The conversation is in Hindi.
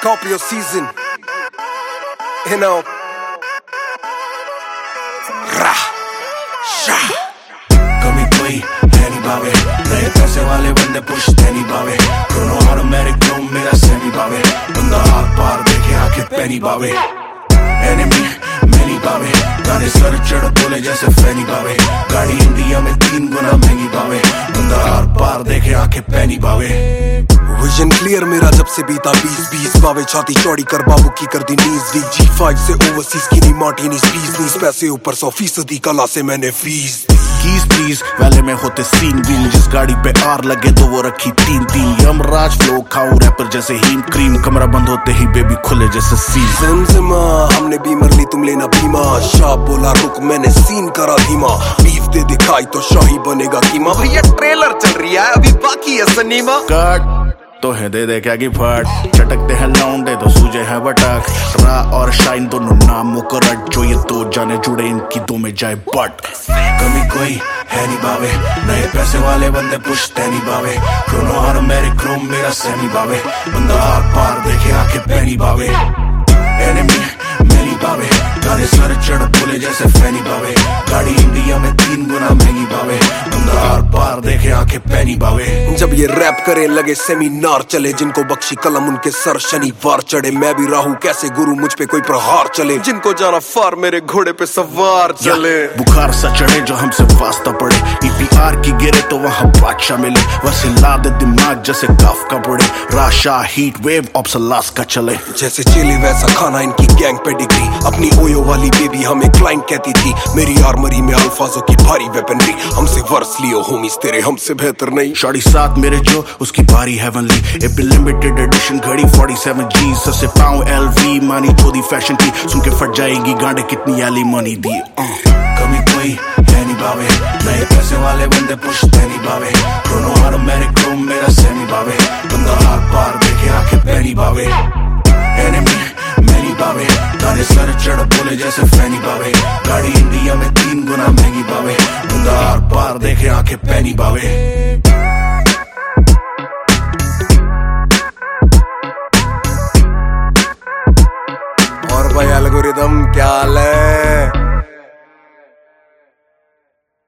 Scorpio season, you know. Ra, sha. कमी कोई है नहीं बावे, नए पैसे वाले बंदे पुश्ते नहीं बावे, क्रोनो ऑटोमेटिक क्रोम मेरा सेमी बावे, बंदा आर पार देखे आंखें पैनी बावे, एनिमी मैनी बावे, गाने सर चढ़ बोले जैसे फैनी बावे, गाड़ी इंडिया में 3 गुना महंगी बावे, बंदा आर पार देखे आंखें पैनी बावे। विजन क्लियर मेरा जब से बीता 20-20 बावे, छाती चौड़ी कर बाबू की कर दी नीज दी, G5 से ओवरसीज की नी मार्टिनीज प्लीज, पैसे ऊपर 100% कला से मैंने फीस दी। कीज प्लीज वाले में होते सीन व्हील, जिस गाड़ी पे आर लगे तो वो रखी 3-3, यमराज फ्लो खाऊं रैपर जैसे हीम क्रीम, कमरा बंद होते ही बेबी खुले जैसे सीन। ज़िमज़िमा हमने बीमर ली तुम लेना बीमा, शाह बोला रुक मैंने सीन करा धीमा, बीफ दे दिखाई तो शाही बनेगा कीमा, भैया ट्रेलर चल रही है अभी बाकी है सनीमा। कट तो है दे दे क्या की फट, चटकते हैं लौंडे तो सूझे है बटक, रा और शाइन दोनों नाम मुकरट, जो ये दो जाने जुड़े इनकी दो में जाए बट। कमी कोई है नहीं बावे, नए पैसे वाले बंदे पुश्ते नहीं बावे, क्रोनो ऑटोमेटिक क्रोम मेरा सेमी बावे, बंदा आर पार देखे आंखें पैनी बावे, एनिमी मैनी बावे, गाने सर चढ़ बोले जैसे फैनी बावे, गाड़ी इंडिया में 3 गुना महंगी बावे, बंदा आर पार देखे आंखें पैनी बावे। जब ये रैप करे लगे सेमिनार चले, जिनको बख्शी कलम उनके सर शनिवार चढ़े, मैं भी राहू कैसे गुरु मुझ पे कोई प्रहार चले, जिनको जाना फार मेरे घोड़े पे सवार चले। बुखार सा चढ़े जो हमसे वास्ता पड़े, EPR की गिरे तो वहाँ बादशाह मिले, वैसे ला दे दिमाग जैसे काफ का पड़े, राशा हीट वेव ऑप्सलास का चले, जैसे चेले वैसा खाना इनकी गैंग पेडिग्री, अपनी ओयो वाली बेबी हमें क्लाइंट कहती थी, मेरी आर्मरी में अल्फाजों की भारी वेपनरी, हमसे वर्स लियो होमीज तेरे हमसे बेहतर नहीं, शॉडी साथ मेरे जो उसकी बारी हेवनली, एक लिमिटेड एडिशन घड़ी 47 G, सबसे पाऊं LV मानी चोदी फैशन की, सुन के फट जाएगी गांडे कितनी एली मनी दी। कमी कोई है नहीं बावे, नए पैसे वाले बंदे पुश्ते नहीं बावे, क्रोनो ऑटोमेटिक क्रोम मेरा सेमी बावे, बंदा आर पार देखे आंखें पैनी बावे, एनिमी मैनी बावे, गाने सर चढ़ बोले जैसे फैनी बावे, गाड़ी इंडिया में 3 गुना महंगी बावे, बंदा आर पार देखे आंखें पैनी बावे।